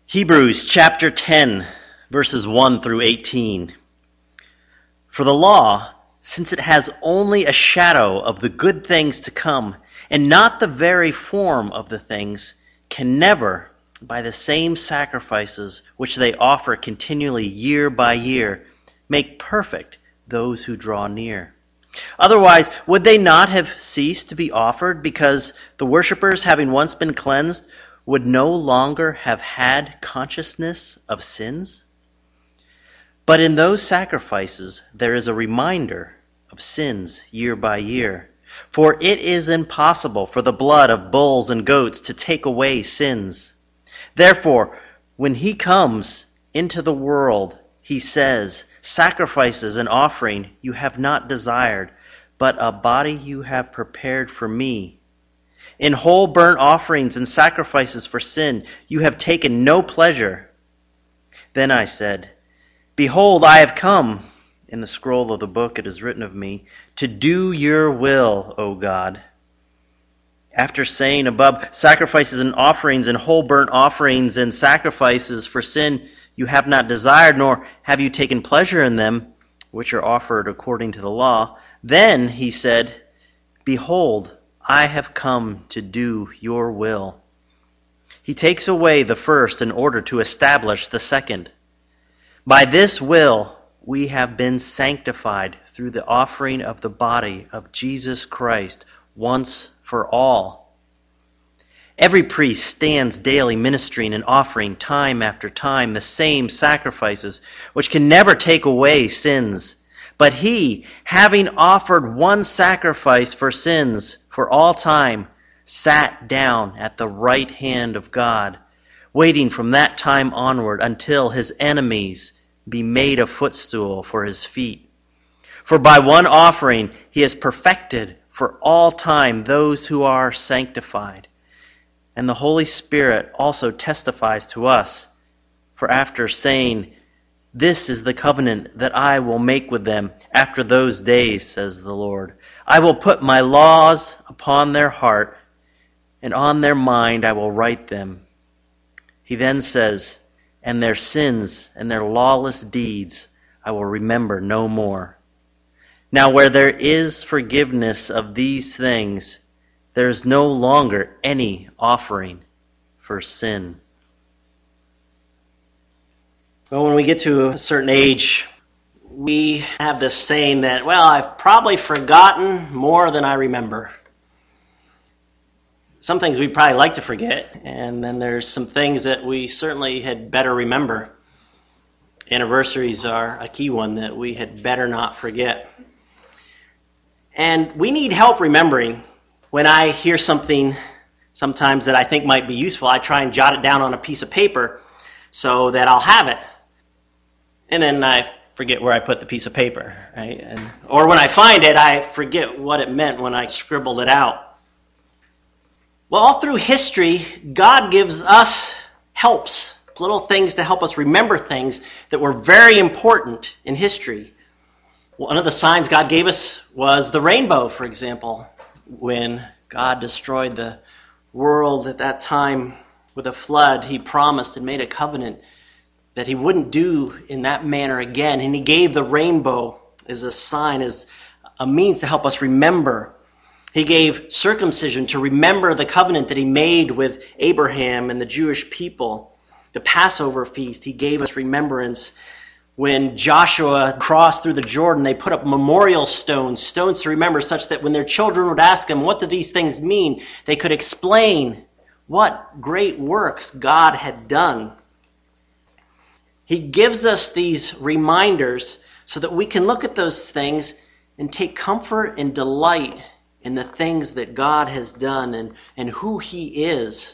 Hebrews chapter 10, verses 1 through 18. For the law, since it has only a shadow of the good things to come, and not the very form of the things, can never, by the same sacrifices which they offer continually year by year, make perfect those who draw near. Otherwise, would they not have ceased to be offered, because the worshippers, having once been cleansed, would no longer have had consciousness of sins? But in those sacrifices there is a reminder of sins year by year. For it is impossible for the blood of bulls and goats to take away sins. Therefore, when he comes into the world, he says, "Sacrifices and offering you have not desired, but a body you have prepared for me. In whole burnt offerings and sacrifices for sin you have taken no pleasure." Then I said, "Behold, I have come. In the scroll of the book it is written of me, to do your will, O God." After saying above, "Sacrifices and offerings and whole burnt offerings and sacrifices for sin you have not desired, nor have you taken pleasure in them, which are offered according to the law," then he said, "Behold, I have come to do your will." He takes away the first in order to establish the second. By this will we have been sanctified through the offering of the body of Jesus Christ once for all. Every priest stands daily ministering and offering time after time the same sacrifices, which can never take away sins. But he, having offered one sacrifice for sins for all time, sat down at the right hand of God, waiting from that time onward until his enemies be made a footstool for his feet. For by one offering he has perfected for all time those who are sanctified. And the Holy Spirit also testifies to us. For after saying, "This is the covenant that I will make with them after those days, says the Lord. I will put my laws upon their heart, and on their mind I will write them." He then says, "And their sins and their lawless deeds I will remember no more." Now where there is forgiveness of these things, there is no longer any offering for sin. Well, when we get to a certain age, we have this saying that, well, I've probably forgotten more than I remember. Some things we probably like to forget, and then there's some things that we certainly had better remember. Anniversaries are a key one that we had better not forget. And we need help remembering. When I hear something sometimes that I think might be useful, I try and jot it down on a piece of paper so that I'll have it. And then I forget where I put the piece of paper, right? Or when I find it, I forget what it meant when I scribbled it out. Well, all through history, God gives us helps, little things to help us remember things that were very important in history. One of the signs God gave us was the rainbow, for example. When God destroyed the world at that time with a flood, he promised and made a covenant that he wouldn't do in that manner again. And he gave the rainbow as a sign, as a means to help us remember. He gave circumcision to remember the covenant that he made with Abraham and the Jewish people. The Passover feast, he gave us remembrance. When Joshua crossed through the Jordan, they put up memorial stones to remember, such that when their children would ask them, "What do these things mean?" they could explain what great works God had done. He gives us these reminders so that we can look at those things and take comfort and delight in the things that God has done and who he is.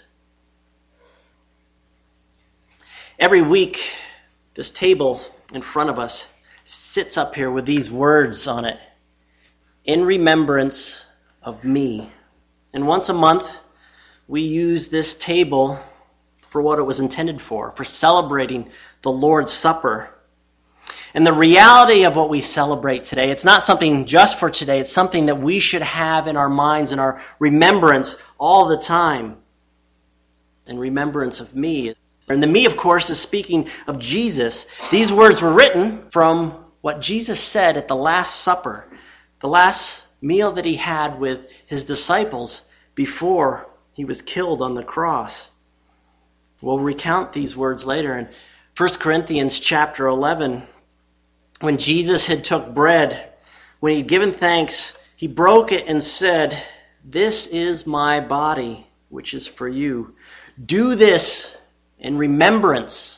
Every week, this table in front of us sits up here with these words on it: "In remembrance of me." And once a month, we use this table for what it was intended for celebrating the Lord's Supper. And the reality of what we celebrate today, it's not something just for today, it's something that we should have in our minds and our remembrance all the time. In remembrance of me, And the me, of course, is speaking of Jesus. These words were written from what Jesus said at the Last Supper, the last meal that he had with his disciples before he was killed on the cross. We'll recount these words later in 1 Corinthians chapter 11. When Jesus had took bread, when he'd given thanks, he broke it and said, "This is my body, which is for you. Do this in remembrance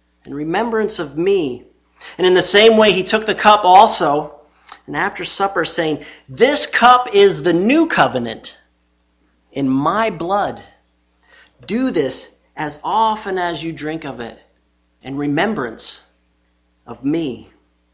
of me." And in the same way he took the cup also, and after supper saying, "This cup is the new covenant in my blood. Do this as often as you drink of it in remembrance of me."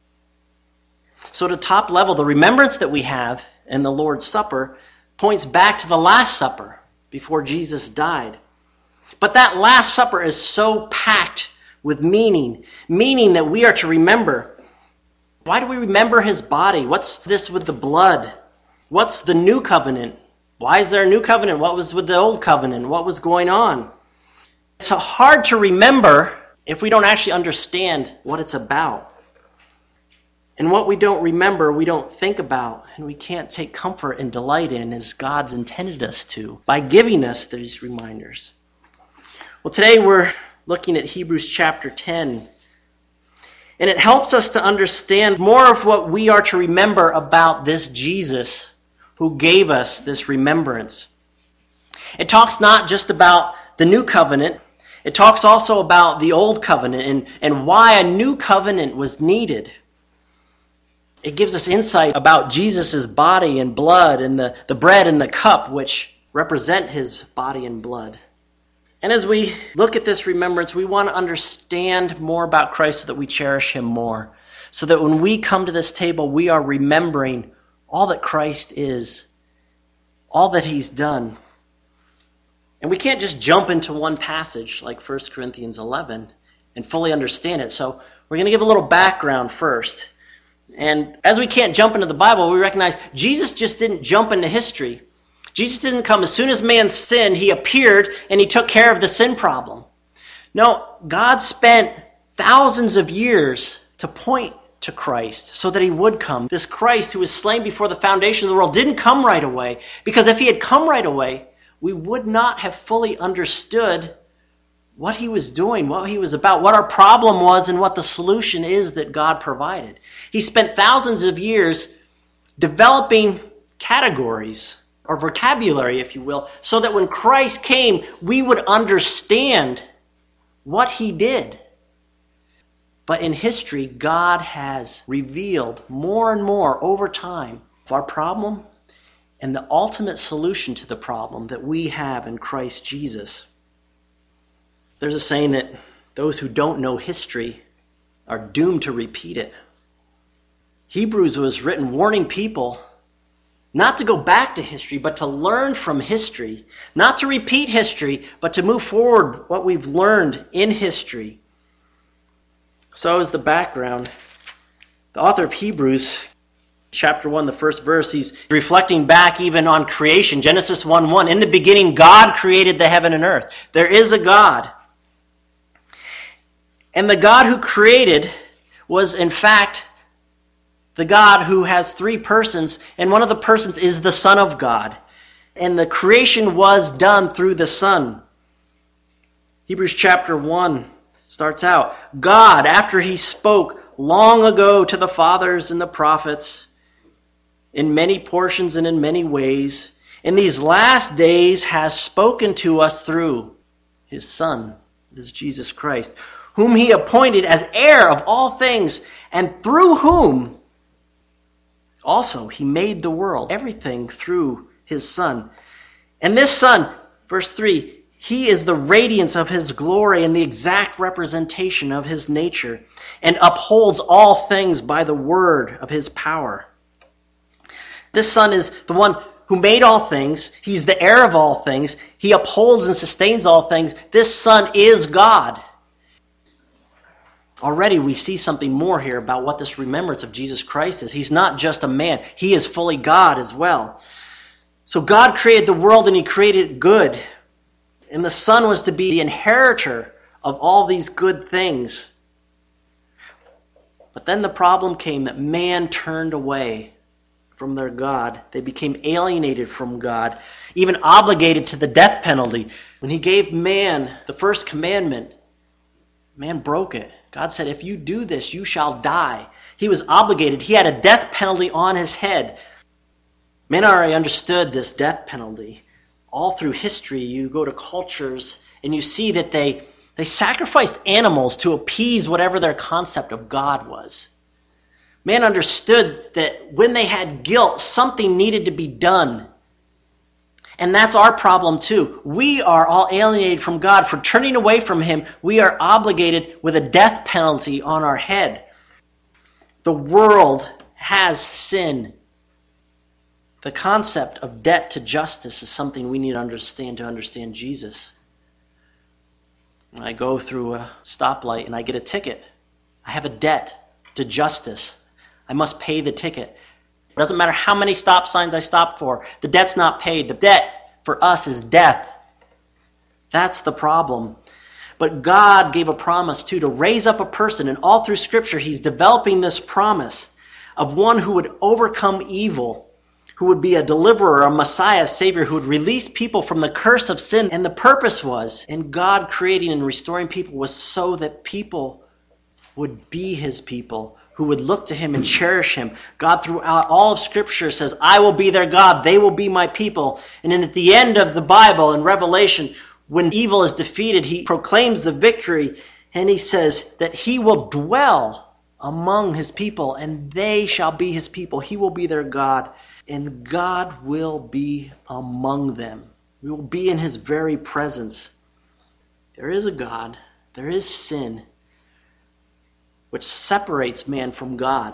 So at a top level, the remembrance that we have in the Lord's Supper points back to the Last Supper before Jesus died. But that Last Supper is so packed with meaning that we are to remember. Why do we remember his body? What's this with the blood? What's the new covenant? Why is there a new covenant? What was with the old covenant? What was going on? It's hard to remember if we don't actually understand what it's about. And what we don't remember, we don't think about, and we can't take comfort and delight in as God's intended us to by giving us these reminders. Well, today we're looking at Hebrews chapter 10. And it helps us to understand more of what we are to remember about this Jesus who gave us this remembrance. It talks not just about the new covenant, it talks also about the old covenant and why a new covenant was needed. It gives us insight about Jesus' body and blood and the bread and the cup which represent his body and blood. And as we look at this remembrance, we want to understand more about Christ so that we cherish him more. So that when we come to this table, we are remembering all that Christ is, all that he's done. And we can't just jump into one passage like 1 Corinthians 11 and fully understand it. So we're going to give a little background first. And as we can't jump into the Bible, we recognize Jesus just didn't jump into history. Jesus didn't come as soon as man sinned, he appeared and he took care of the sin problem. No, God spent thousands of years to point to Christ so that he would come. This Christ who was slain before the foundation of the world didn't come right away, because if he had come right away, we would not have fully understood what he was doing, what he was about, what our problem was, and what the solution is that God provided. He spent thousands of years developing categories, or vocabulary, if you will, so that when Christ came, we would understand what he did. But in history, God has revealed more and more over time our problem and the ultimate solution to the problem that we have in Christ Jesus. There's a saying that those who don't know history are doomed to repeat it. Hebrews was written warning people not to go back to history, but to learn from history. Not to repeat history, but to move forward what we've learned in history. So as the background, the author of Hebrews, chapter 1, the first verse, he's reflecting back even on creation. Genesis 1:1, in the beginning God created the heaven and earth. There is a God. And the God who created was in fact the God who has three persons, and one of the persons is the Son of God. And the creation was done through the Son. Hebrews chapter 1 starts out, God, after he spoke long ago to the fathers and the prophets, in many portions and in many ways, in these last days has spoken to us through his Son, that is Jesus Christ, whom he appointed as heir of all things, and through whom also he made the world, everything through his Son. And this Son, verse 3, he is the radiance of his glory and the exact representation of his nature, and upholds all things by the word of his power. This Son is the one who made all things. He's the heir of all things. He upholds and sustains all things. This Son is God. Already we see something more here about what this remembrance of Jesus Christ is. He's not just a man. He is fully God as well. So God created the world and he created it good. And the Son was to be the inheritor of all these good things. But then the problem came that man turned away from their God. They became alienated from God, even obligated to the death penalty. When he gave man the first commandment, man broke it. God said, if you do this, you shall die. He was obligated. He had a death penalty on his head. Men already understood this death penalty. All through history, you go to cultures and you see that they sacrificed animals to appease whatever their concept of God was. Man understood that when they had guilt, something needed to be done. And that's our problem too. We are all alienated from God. For turning away from him, we are obligated with a death penalty on our head. The world has sin. The concept of debt to justice is something we need to understand Jesus. When I go through a stoplight and I get a ticket, I have a debt to justice. I must pay the ticket. It doesn't matter how many stop signs I stop for. The debt's not paid. The debt for us is death. That's the problem. But God gave a promise too to raise up a person, and all through Scripture he's developing this promise of one who would overcome evil, who would be a deliverer, a Messiah, a Savior, who would release people from the curse of sin. And the purpose was, in God creating and restoring people, was so that people would be his people, who would look to him and cherish him. God throughout all of Scripture says, I will be their God, they will be my people. And then at the end of the Bible, in Revelation, when evil is defeated, he proclaims the victory, and he says that he will dwell among his people, and they shall be his people. He will be their God, and God will be among them. We will be in his very presence. There is a God, there is sin, which separates man from God.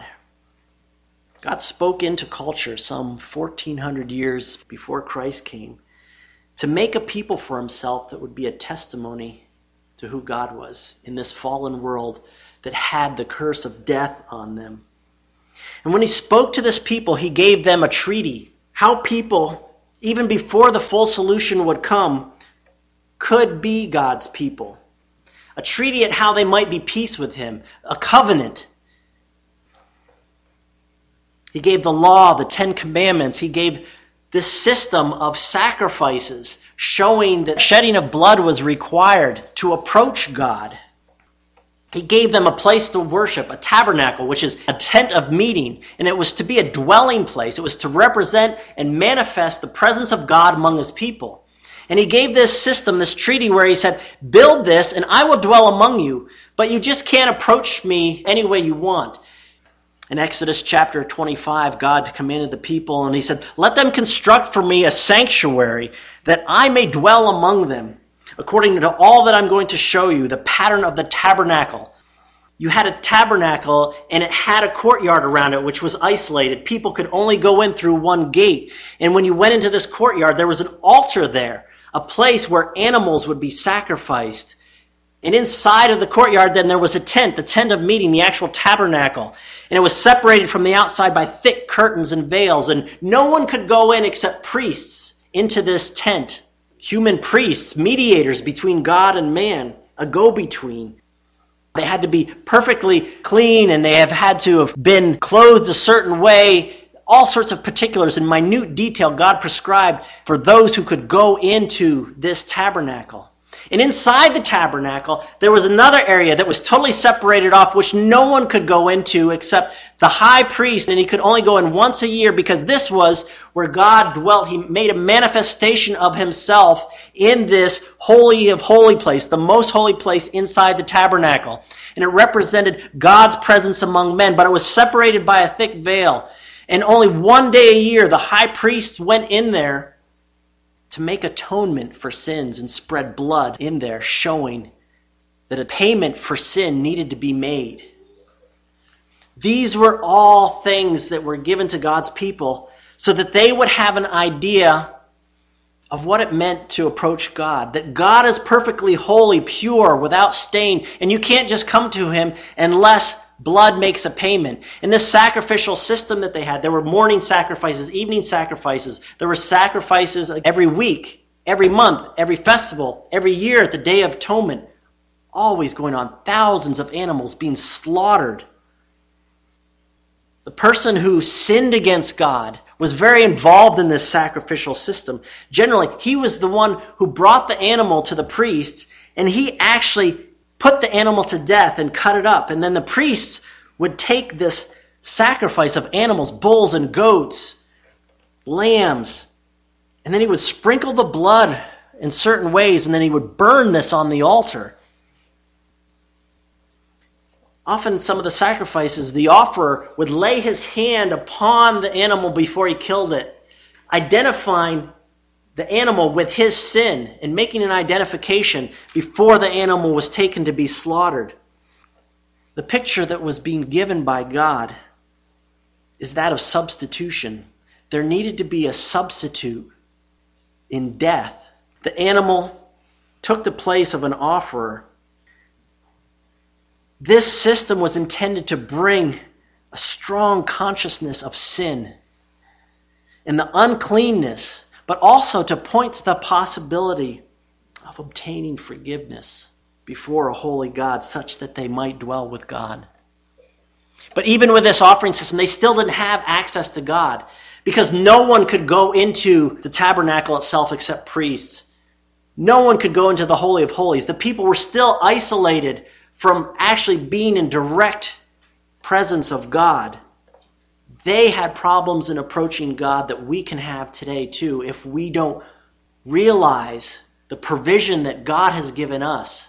God spoke into culture some 1,400 years before Christ came to make a people for himself that would be a testimony to who God was in this fallen world that had the curse of death on them. And when he spoke to this people, he gave them a treaty. How people, even before the full solution would come, could be God's people. A treaty at how they might be peace with him. A covenant. He gave the law, the 10 Commandments. He gave this system of sacrifices, showing that shedding of blood was required to approach God. He gave them a place to worship, a tabernacle, which is a tent of meeting, and it was to be a dwelling place. It was to represent and manifest the presence of God among his people. And he gave this system, this treaty, where he said, build this and I will dwell among you, but you just can't approach me any way you want. In Exodus chapter 25, God commanded the people, and he said, let them construct for me a sanctuary that I may dwell among them, according to all that I'm going to show you, the pattern of the tabernacle. You had a tabernacle, and it had a courtyard around it, which was isolated. People could only go in through one gate. And when you went into this courtyard, there was an altar there, a place where animals would be sacrificed. And inside of the courtyard, then, there was a tent, the tent of meeting, the actual tabernacle. And it was separated from the outside by thick curtains and veils. And no one could go in except priests into this tent. Human priests, mediators between God and man, a go-between. They had to be perfectly clean, and they have had to have been clothed a certain way. All sorts of particulars in minute detail God prescribed for those who could go into this tabernacle. And inside the tabernacle, there was another area that was totally separated off, which no one could go into except the high priest, and he could only go in once a year, because this was where God dwelt. He made a manifestation of himself in this holy of holy place, the most holy place inside the tabernacle. And it represented God's presence among men, but it was separated by a thick veil. And only one day a year, the high priest went in there to make atonement for sins and spread blood in there, showing that a payment for sin needed to be made. These were all things that were given to God's people so that they would have an idea of what it meant to approach God. That God is perfectly holy, pure, without stain, and you can't just come to him unless blood makes a payment. In this sacrificial system that they had, there were morning sacrifices, evening sacrifices. There were sacrifices every week, every month, every festival, every year at the Day of Atonement. always going on. Thousands of animals being slaughtered. The person who sinned against God was very involved in this sacrificial system. Generally, he was the one who brought the animal to the priests, and he actually put the animal to death and cut it up. And then the priests would take this sacrifice of animals, bulls and goats, lambs, and then he would sprinkle the blood in certain ways, and then he would burn this on the altar. Often some of the sacrifices, the offerer would lay his hand upon the animal before he killed it, identifying the animal with his sin and making an identification before the animal was taken to be slaughtered. The picture that was being given by God is that of substitution. There needed to be a substitute in death. The animal took the place of an offerer. This system was intended to bring a strong consciousness of sin and the uncleanness, but also to point to the possibility of obtaining forgiveness before a holy God such that they might dwell with God. But even with this offering system, they still didn't have access to God because no one could go into the tabernacle itself except priests. No one could go into the Holy of Holies. The people were still isolated from actually being in direct presence of God. They had problems in approaching God that we can have today too if we don't realize the provision that God has given us.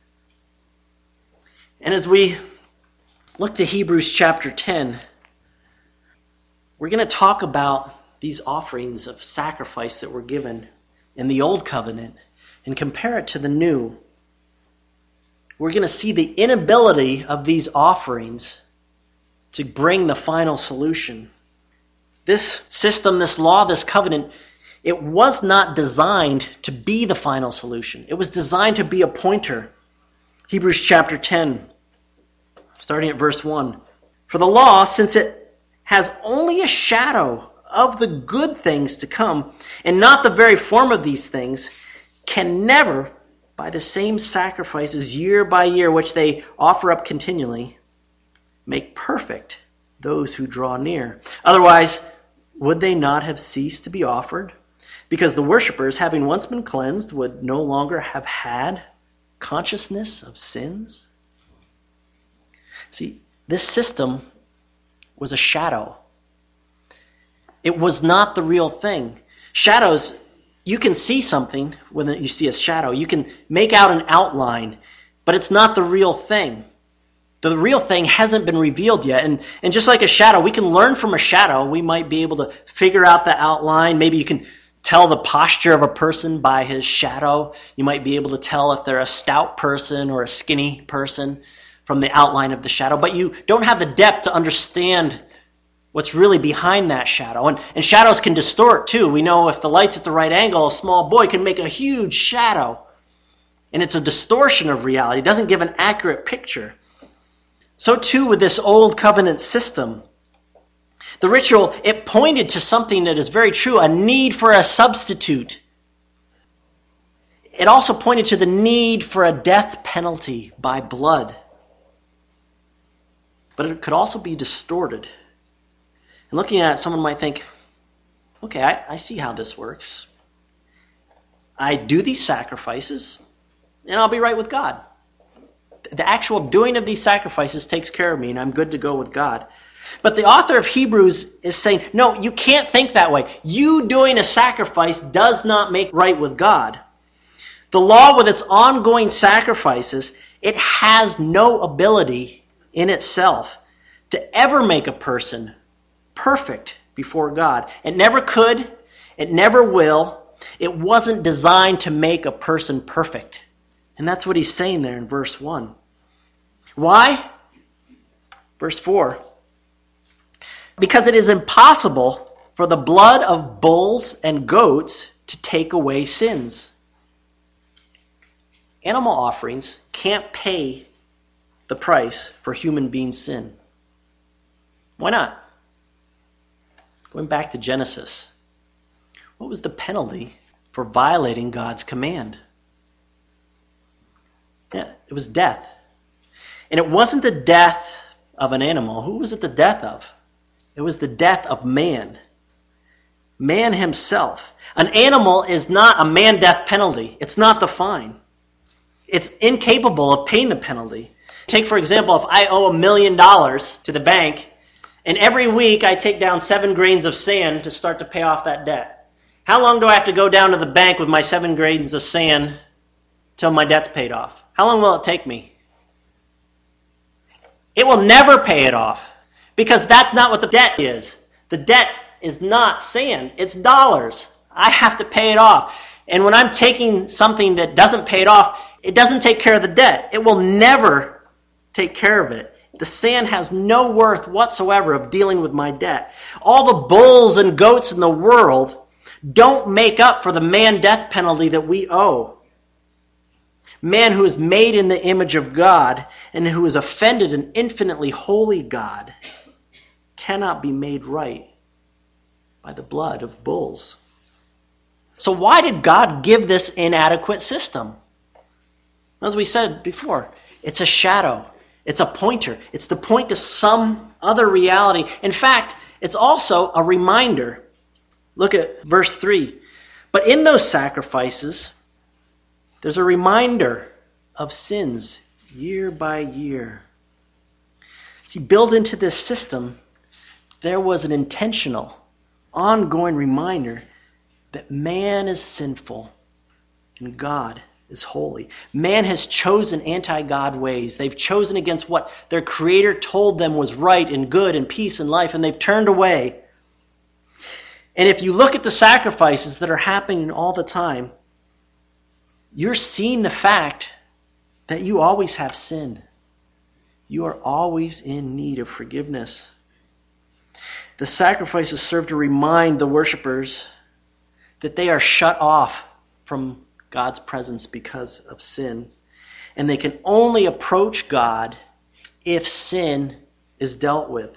And as we look to Hebrews chapter 10, we're going to talk about these offerings of sacrifice that were given in the Old Covenant and compare it to the New. We're going to see the inability of these offerings to bring the final solution. This system, this law, this covenant, it was not designed to be the final solution. It was designed to be a pointer. Hebrews chapter 10, starting at verse 1. For the law, since it has only a shadow of the good things to come, and not the very form of these things, can never, by the same sacrifices year by year, which they offer up continually, make perfect those who draw near. Otherwise, would they not have ceased to be offered? Because the worshippers, having once been cleansed, would no longer have had consciousness of sins. See, this system was a shadow. It was not the real thing. Shadows, you can see something when you see a shadow. You can make out an outline, but it's not the real thing. The real thing hasn't been revealed yet. And just like a shadow, we can learn from a shadow. We might be able to figure out the outline. Maybe you can tell the posture of a person by his shadow. You might be able to tell if they're a stout person or a skinny person from the outline of the shadow. But you don't have the depth to understand what's really behind that shadow. And shadows can distort too. We know if the light's at the right angle, a small boy can make a huge shadow. And it's a distortion of reality. It doesn't give an accurate picture. So too with this old covenant system. The ritual, it pointed to something that is very true, a need for a substitute. It also pointed to the need for a death penalty by blood. But it could also be distorted. And looking at it, someone might think, okay, I see how this works. I do these sacrifices, and I'll be right with God. The actual doing of these sacrifices takes care of me, and I'm good to go with God. But the author of Hebrews is saying, no, you can't think that way. You doing a sacrifice does not make right with God. The law with its ongoing sacrifices, it has no ability in itself to ever make a person perfect before God. It never could. It never will. It wasn't designed to make a person perfect. And that's what he's saying there in verse 1. Why? Verse 4. Because it is impossible for the blood of bulls and goats to take away sins. Animal offerings can't pay the price for human beings' sin. Why not? Going back to Genesis, what was the penalty for violating God's command? Yeah, it was death. And it wasn't the death of an animal. Who was it the death of? It was the death of man. Man himself. An animal is not a man death penalty. It's not the fine. It's incapable of paying the penalty. Take, for example, if I owe $1 million to the bank, and every week I take down 7 grains of sand to start to pay off that debt. How long do I have to go down to the bank with my 7 grains of sand till my debt's paid off? How long will it take me? It will never pay it off, because that's not what the debt is. The debt is not sand, it's dollars. I have to pay it off. And when I'm taking something that doesn't pay it off, it doesn't take care of the debt. It will never take care of it. The sand has no worth whatsoever of dealing with my debt. All the bulls and goats in the world don't make up for the man death penalty that we owe. Man who is made in the image of God and who has offended an infinitely holy God cannot be made right by the blood of bulls. So why did God give this inadequate system? As we said before, it's a shadow. It's a pointer. It's to point to some other reality. In fact, it's also a reminder. Look at verse 3. But in those sacrifices, there's a reminder of sins year by year. See, built into this system, there was an intentional, ongoing reminder that man is sinful and God is holy. Man has chosen anti-God ways. They've chosen against what their Creator told them was right and good and peace and life, and they've turned away. And if you look at the sacrifices that are happening all the time, you're seeing the fact that you always have sinned. You are always in need of forgiveness. The sacrifices serve to remind the worshipers that they are shut off from God's presence because of sin. And they can only approach God if sin is dealt with.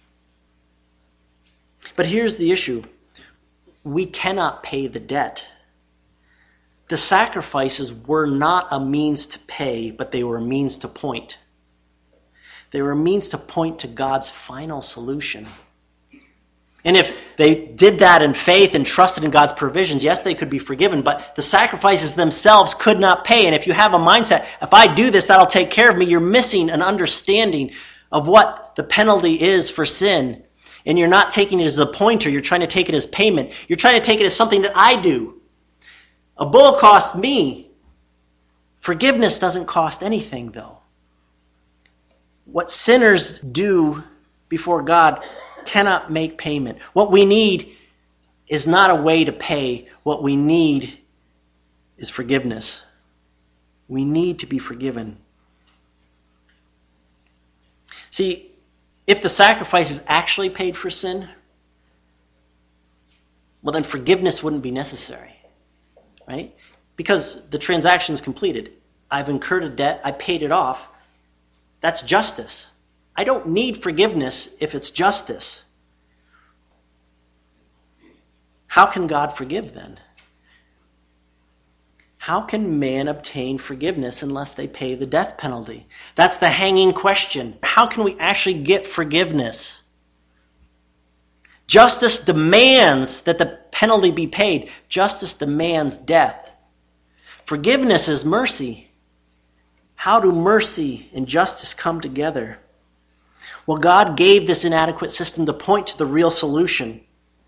But here's the issue. We cannot pay the debt. The sacrifices were not a means to pay, but they were a means to point. They were a means to point to God's final solution. And if they did that in faith and trusted in God's provisions, yes, they could be forgiven, but the sacrifices themselves could not pay. And if you have a mindset, if I do this, that'll take care of me, you're missing an understanding of what the penalty is for sin. And you're not taking it as a pointer, you're trying to take it as payment. You're trying to take it as something that I do. A bull cost me. Forgiveness doesn't cost anything, though. What sinners do before God cannot make payment. What we need is not a way to pay. What we need is forgiveness. We need to be forgiven. See, if the sacrifices actually paid for sin, well then forgiveness wouldn't be necessary. Right? Because the transaction is completed. I've incurred a debt. I paid it off. That's justice. I don't need forgiveness if it's justice. How can God forgive then? How can man obtain forgiveness unless they pay the death penalty? That's the hanging question. How can we actually get forgiveness? Justice demands that the penalty be paid. Justice demands death. Forgiveness is mercy. How do mercy and justice come together? Well, God gave this inadequate system to point to the real solution.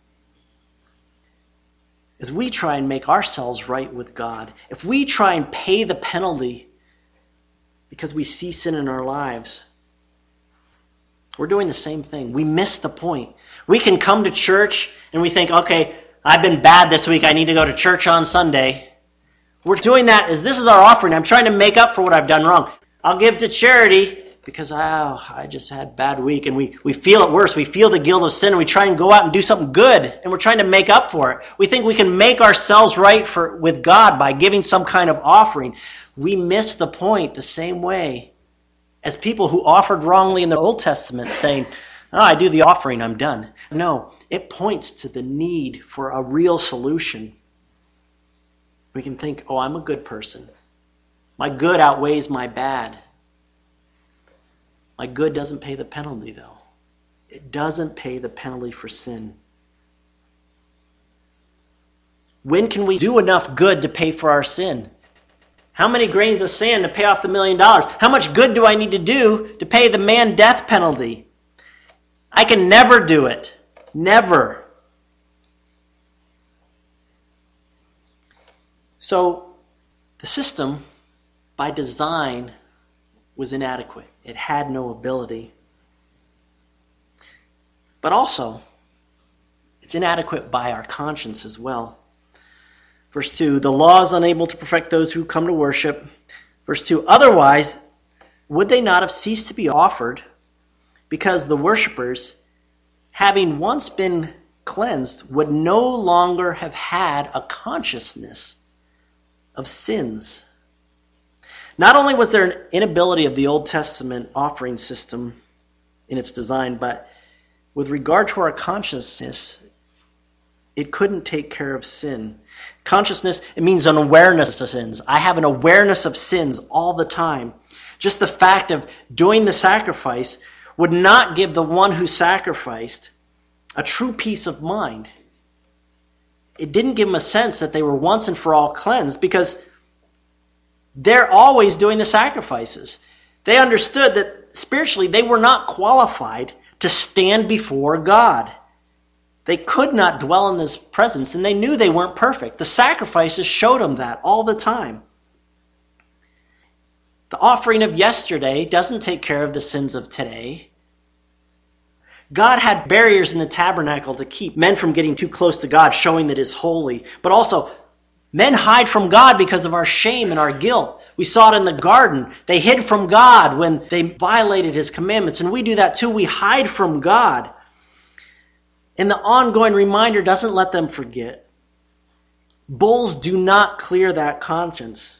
As we try and make ourselves right with God, if we try and pay the penalty because we see sin in our lives, we're doing the same thing. We miss the point. We can come to church and we think, okay, I've been bad this week. I need to go to church on Sunday. We're doing that as this is our offering. I'm trying to make up for what I've done wrong. I'll give to charity because I just had a bad week. And we feel it worse. We feel the guilt of sin and we try and go out and do something good. And we're trying to make up for it. We think we can make ourselves right with God by giving some kind of offering. We miss the point the same way as people who offered wrongly in the Old Testament saying, oh, I do the offering, I'm done. No, it points to the need for a real solution. We can think, oh, I'm a good person. My good outweighs my bad. My good doesn't pay the penalty, though. It doesn't pay the penalty for sin. When can we do enough good to pay for our sin? How many grains of sand to pay off the $1 million? How much good do I need to do to pay the man death penalty? I can never do it. Never. So the system, by design, was inadequate. It had no ability. But also, it's inadequate by our conscience as well. Verse 2, the law is unable to perfect those who come to worship. Verse 2, otherwise, would they not have ceased to be offered, because the worshipers, having once been cleansed, would no longer have had a consciousness of sins. Not only was there an inability of the Old Testament offering system in its design, but with regard to our consciousness, it couldn't take care of sin. Consciousness, it means an awareness of sins. I have an awareness of sins all the time. Just the fact of doing the sacrifice would not give the one who sacrificed a true peace of mind. It didn't give them a sense that they were once and for all cleansed, because they're always doing the sacrifices. They understood that spiritually they were not qualified to stand before God. They could not dwell in His presence, and they knew they weren't perfect. The sacrifices showed them that all the time. The offering of yesterday doesn't take care of the sins of today. God had barriers in the tabernacle to keep men from getting too close to God, showing that He's holy. But also, men hide from God because of our shame and our guilt. We saw it in the garden. They hid from God when they violated His commandments, and we do that too. We hide from God. And the ongoing reminder doesn't let them forget. Bulls do not clear that conscience.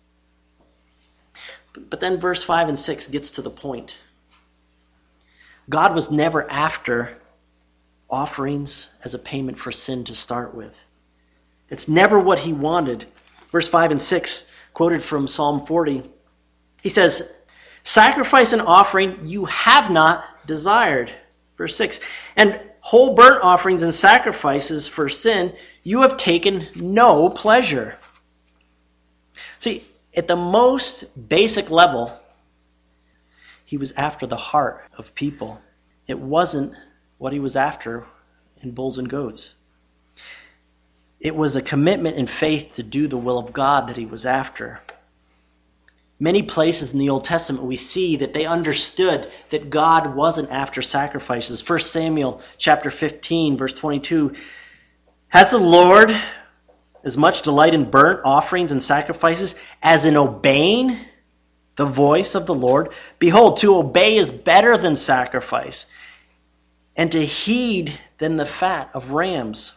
But then verse 5 and 6 gets to the point. God was never after offerings as a payment for sin to start with. It's never what He wanted. Verse 5 and 6, quoted from Psalm 40. He says, sacrifice and offering you have not desired. Verse 6, and whole burnt offerings and sacrifices for sin you have taken no pleasure. See, at the most basic level, He was after the heart of people. It wasn't what He was after in bulls and goats. It was a commitment in faith to do the will of God that He was after. Many places in the Old Testament we see that they understood that God wasn't after sacrifices. 1 Samuel chapter 15, verse 22. Has the Lord as much delight in burnt offerings and sacrifices as in obeying the voice of the Lord? Behold, to obey is better than sacrifice, and to heed than the fat of rams.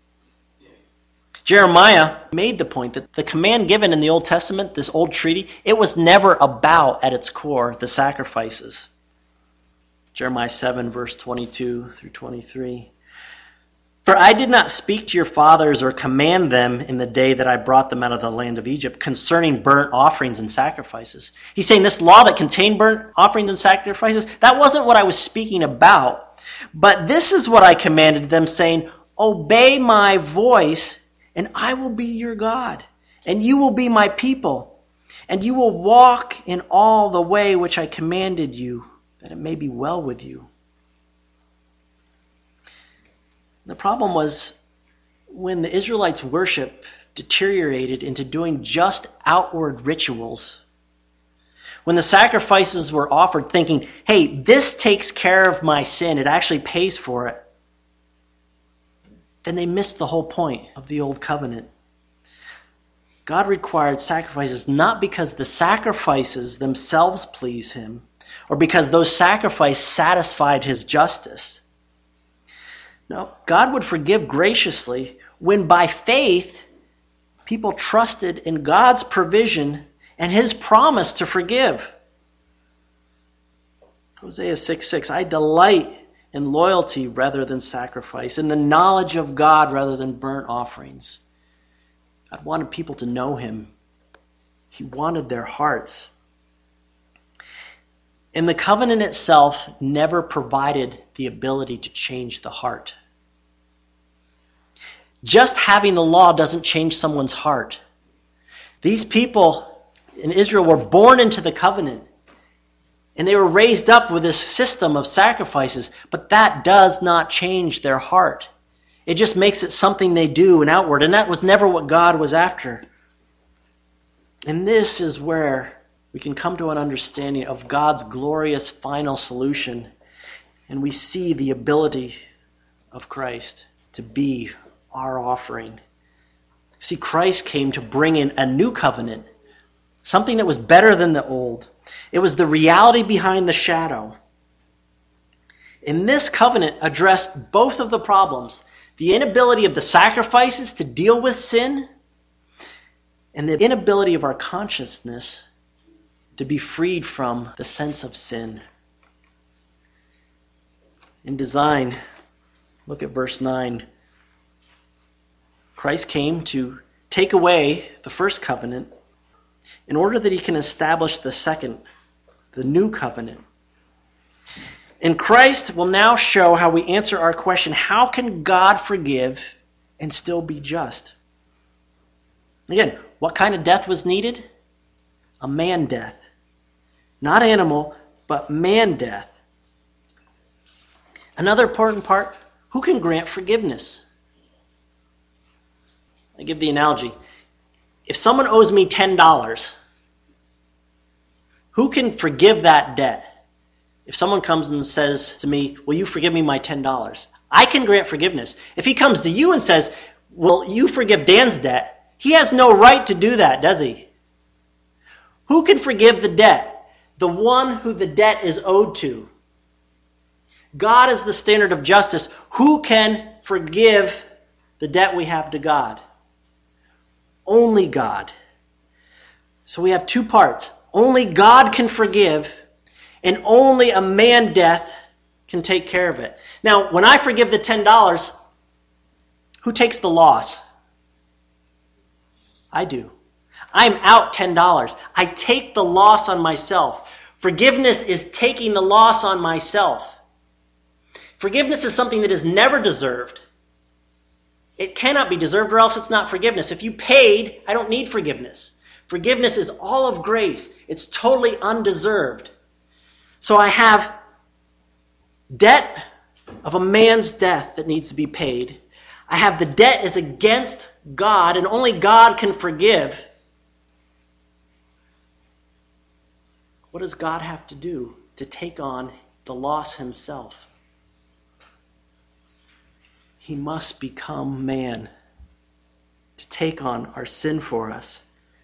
Jeremiah made the point that the command given in the Old Testament, this old treaty, it was never about, at its core, the sacrifices. Jeremiah 7, verse 22 through 23. For I did not speak to your fathers or command them in the day that I brought them out of the land of Egypt concerning burnt offerings and sacrifices. He's saying this law that contained burnt offerings and sacrifices, that wasn't what I was speaking about. But this is what I commanded them, saying, obey my voice, and I will be your God, and you will be my people, and you will walk in all the way which I commanded you, that it may be well with you. The problem was when the Israelites' worship deteriorated into doing just outward rituals, when the sacrifices were offered thinking, hey, this takes care of my sin, it actually pays for it, then they missed the whole point of the old covenant. God required sacrifices not because the sacrifices themselves please Him or because those sacrifices satisfied His justice. No, God would forgive graciously when by faith people trusted in God's provision and His promise to forgive. Hosea 6:6, I delight in loyalty rather than sacrifice, in the knowledge of God rather than burnt offerings. God wanted people to know Him. He wanted their hearts. And the covenant itself never provided the ability to change the heart. Just having the law doesn't change someone's heart. These people in Israel were born into the covenant, and they were raised up with this system of sacrifices, but that does not change their heart. It just makes it something they do and outward, and that was never what God was after. And this is where we can come to an understanding of God's glorious final solution, and we see the ability of Christ to be our offering. See, Christ came to bring in a new covenant, something that was better than the old. It was the reality behind the shadow. And this covenant addressed both of the problems, the inability of the sacrifices to deal with sin, and the inability of our consciousness to be freed from the sense of sin. In design, look at verse 9. Christ came to take away the first covenant in order that he can establish the second, the new covenant. And Christ will now show how we answer our question, how can God forgive and still be just? Again, what kind of death was needed? A man death. Not animal, but man death. Another important part, who can grant forgiveness? I give the analogy. If someone owes me $10, who can forgive that debt? If someone comes and says to me, will you forgive me my $10? I can grant forgiveness. If he comes to you and says, will you forgive Dan's debt? He has no right to do that, does he? Who can forgive the debt? The one who the debt is owed to. God is the standard of justice. Who can forgive the debt we have to God? Only God. So we have two parts. Only God can forgive, and only a man death can take care of it. Now, when I forgive the $10, who takes the loss? I do. I'm out $10. I take the loss on myself. Forgiveness is taking the loss on myself. Forgiveness is something that is never deserved. It cannot be deserved, or else it's not forgiveness. If you paid, I don't need forgiveness. Forgiveness is all of grace. It's totally undeserved. So I have debt of a man's death that needs to be paid. I have the debt is against God, and only God can forgive. What does God have to do to take on the loss himself? He must become man to take on our sin for us.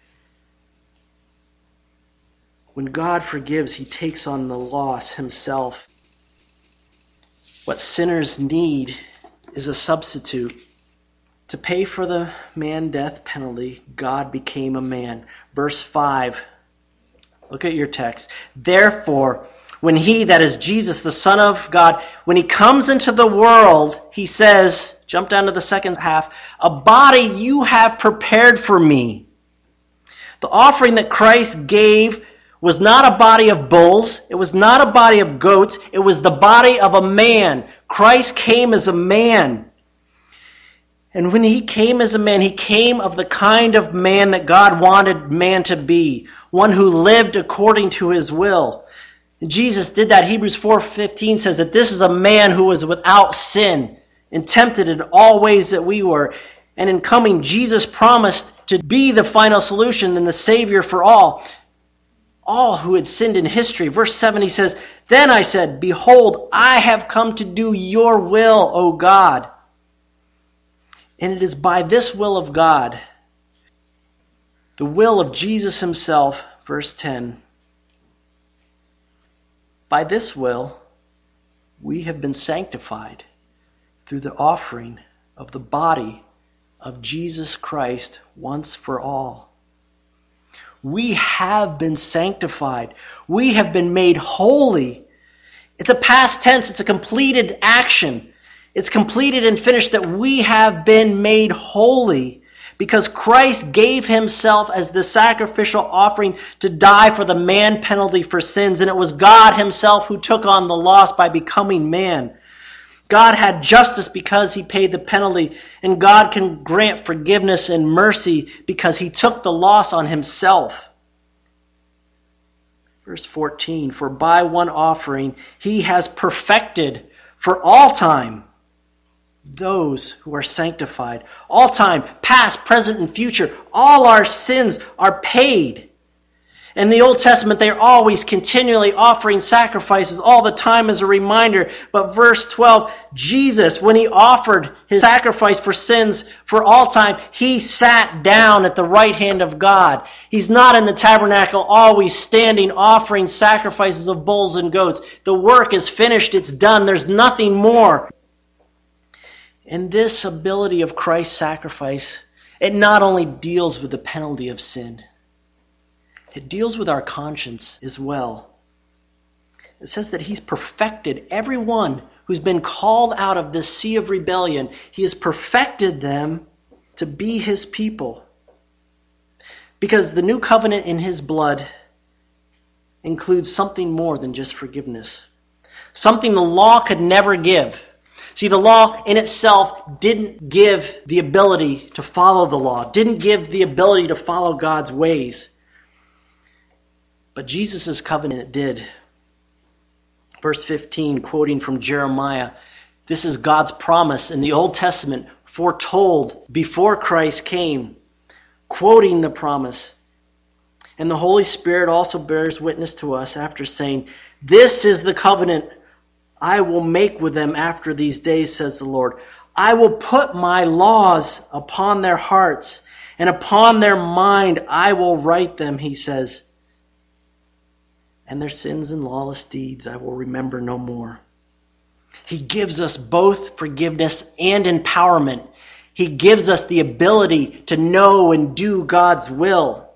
When God forgives, he takes on the loss himself. What sinners need is a substitute. To pay for the man death penalty, God became a man. Verse 5. Look at your text. Therefore, when he, that is Jesus, the Son of God, when he comes into the world, he says, jump down to the second half, a body you have prepared for me. The offering that Christ gave was not a body of bulls. It was not a body of goats. It was the body of a man. Christ came as a man. And when he came as a man, he came of the kind of man that God wanted man to be. One who lived according to his will. And Jesus did that. Hebrews 4:15 says that this is a man who was without sin and tempted in all ways that we were. And in coming, Jesus promised to be the final solution and the Savior for all who had sinned in history. Verse 7, he says, then I said, behold, I have come to do your will, O God. And it is by this will of God, the will of Jesus himself, verse 10, by this will we have been sanctified through the offering of the body of Jesus Christ once for all. We have been sanctified. We have been made holy. It's a past tense. It's a completed action. It's completed and finished that we have been made holy because Christ gave himself as the sacrificial offering to die for the man penalty for sins, and it was God himself who took on the loss by becoming man. God had justice because he paid the penalty, and God can grant forgiveness and mercy because he took the loss on himself. Verse 14, for by one offering he has perfected for all time those who are sanctified. All time, past, present, and future, all our sins are paid. In the Old Testament, they're always continually offering sacrifices all the time as a reminder. But verse 12, Jesus, when he offered his sacrifice for sins for all time, he sat down at the right hand of God. He's not in the tabernacle always standing offering sacrifices of bulls and goats. The work is finished. It's done. There's nothing more. And this ability of Christ's sacrifice, it not only deals with the penalty of sin, it deals with our conscience as well. It says that he's perfected everyone who's been called out of this sea of rebellion. He has perfected them to be his people. Because the new covenant in his blood includes something more than just forgiveness. Something the law could never give. See, the law in itself didn't give the ability to follow the law, didn't give the ability to follow God's ways. But Jesus' covenant did. Verse 15, quoting from Jeremiah, this is God's promise in the Old Testament, foretold before Christ came, quoting the promise. And the Holy Spirit also bears witness to us after saying, this is the covenant I will make with them after these days, says the Lord. I will put my laws upon their hearts, and upon their mind I will write them, he says. And their sins and lawless deeds I will remember no more. He gives us both forgiveness and empowerment. He gives us the ability to know and do God's will.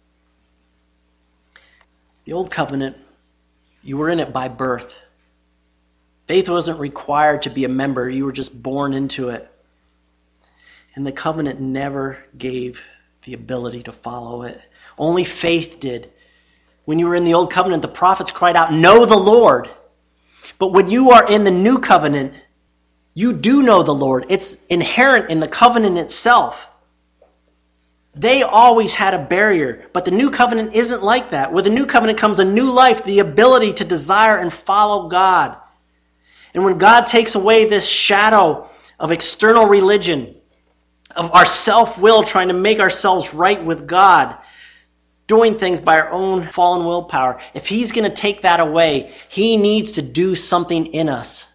The old covenant, you were in it by birth. Faith wasn't required to be a member. You were just born into it. And the covenant never gave the ability to follow it. Only faith did. When you were in the old covenant, the prophets cried out, know the Lord. But when you are in the new covenant, you do know the Lord. It's inherent in the covenant itself. They always had a barrier, but the new covenant isn't like that. With the new covenant comes a new life, the ability to desire and follow God. And when God takes away this shadow of external religion, of our self-will trying to make ourselves right with God, doing things by our own fallen willpower, if he's going to take that away, he needs to do something in us.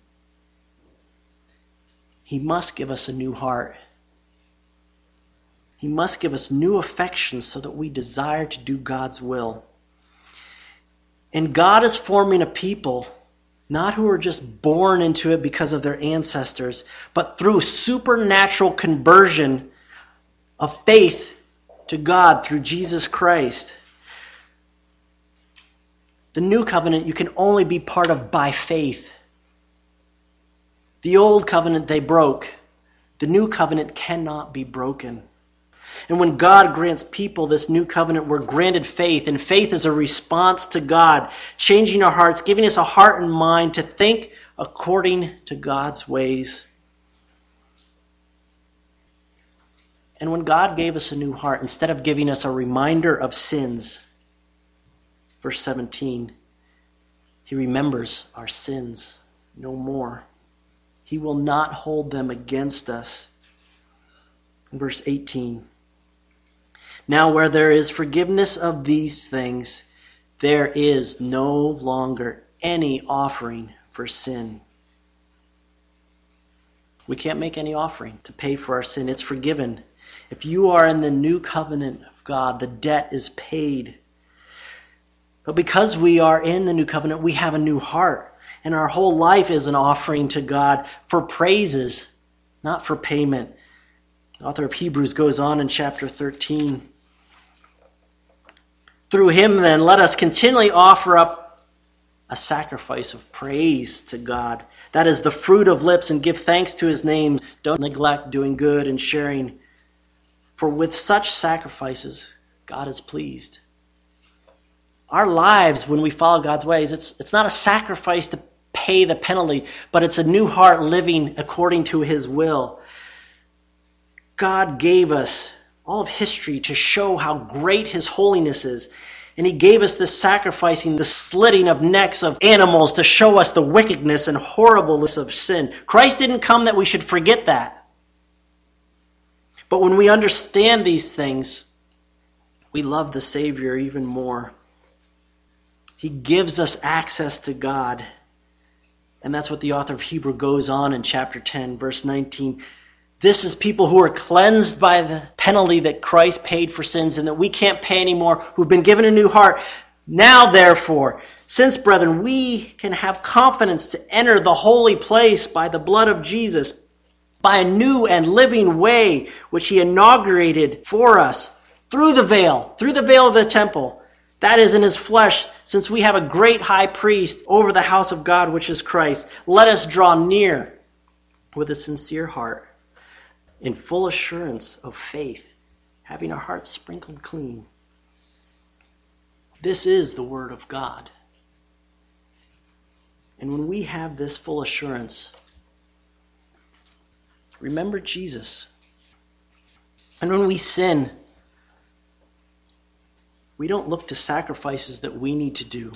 He must give us a new heart. He must give us new affections so that we desire to do God's will. And God is forming a people, not who are just born into it because of their ancestors, but through supernatural conversion of faith to God through Jesus Christ. The new covenant you can only be part of by faith. The old covenant they broke. The new covenant cannot be broken. And when God grants people this new covenant, we're granted faith. And faith is a response to God, changing our hearts, giving us a heart and mind to think according to God's ways. And when God gave us a new heart, instead of giving us a reminder of sins, verse 17, he remembers our sins no more. He will not hold them against us. Verse 18, now where there is forgiveness of these things, there is no longer any offering for sin. We can't make any offering to pay for our sin. It's forgiven. If you are in the new covenant of God, the debt is paid. But because we are in the new covenant, we have a new heart. And our whole life is an offering to God for praises, not for payment. The author of Hebrews goes on in chapter 13. Through him, then, let us continually offer up a sacrifice of praise to God. That is the fruit of lips, and give thanks to his name. Don't neglect doing good and sharing For with such sacrifices, God is pleased. Our lives, when we follow God's ways, it's not a sacrifice to pay the penalty, but it's a new heart living according to his will. God gave us all of history to show how great his holiness is. And he gave us this sacrificing, the slitting of necks of animals to show us the wickedness and horribleness of sin. Christ didn't come that we should forget that. But when we understand these things, we love the Savior even more. He gives us access to God. And that's what the author of Hebrew goes on in chapter 10, verse 19. This is people who are cleansed by the penalty that Christ paid for sins and that we can't pay anymore, who've been given a new heart. Now, therefore, since, brethren, we can have confidence to enter the holy place by the blood of Jesus, by a new and living way which he inaugurated for us through the veil of the temple, that is in his flesh, since we have a great high priest over the house of God, which is Christ, let us draw near with a sincere heart, in full assurance of faith, having our hearts sprinkled clean. This is the word of God. And when we have this full assurance, remember Jesus. And when we sin, we don't look to sacrifices that we need to do.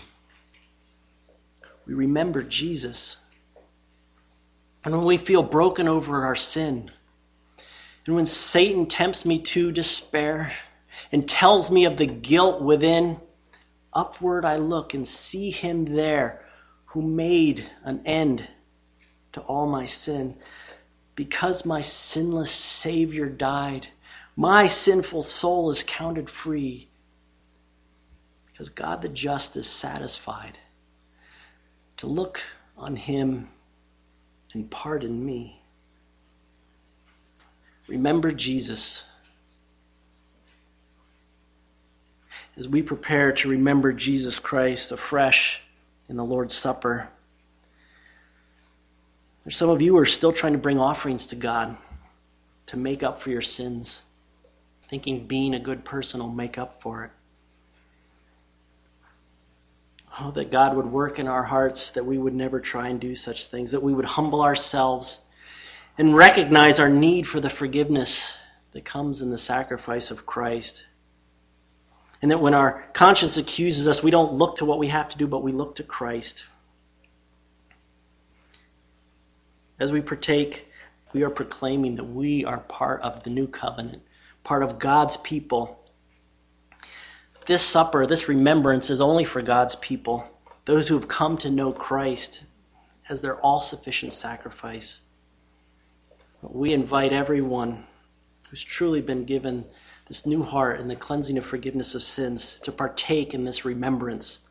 We remember Jesus. And when we feel broken over our sin, and when Satan tempts me to despair and tells me of the guilt within, upward I look and see him there who made an end to all my sin. Because my sinless Savior died, my sinful soul is counted free. Because God the just is satisfied to look on him and pardon me. Remember Jesus. As we prepare to remember Jesus Christ afresh in the Lord's Supper, there's some of you who are still trying to bring offerings to God to make up for your sins, thinking being a good person will make up for it. Oh, that God would work in our hearts, that we would never try and do such things, that we would humble ourselves and recognize our need for the forgiveness that comes in the sacrifice of Christ. And that when our conscience accuses us, we don't look to what we have to do, but we look to Christ. As we partake, we are proclaiming that we are part of the new covenant, part of God's people. This supper, this remembrance is only for God's people, those who have come to know Christ as their all-sufficient sacrifice. We invite everyone who's truly been given this new heart and the cleansing of forgiveness of sins to partake in this remembrance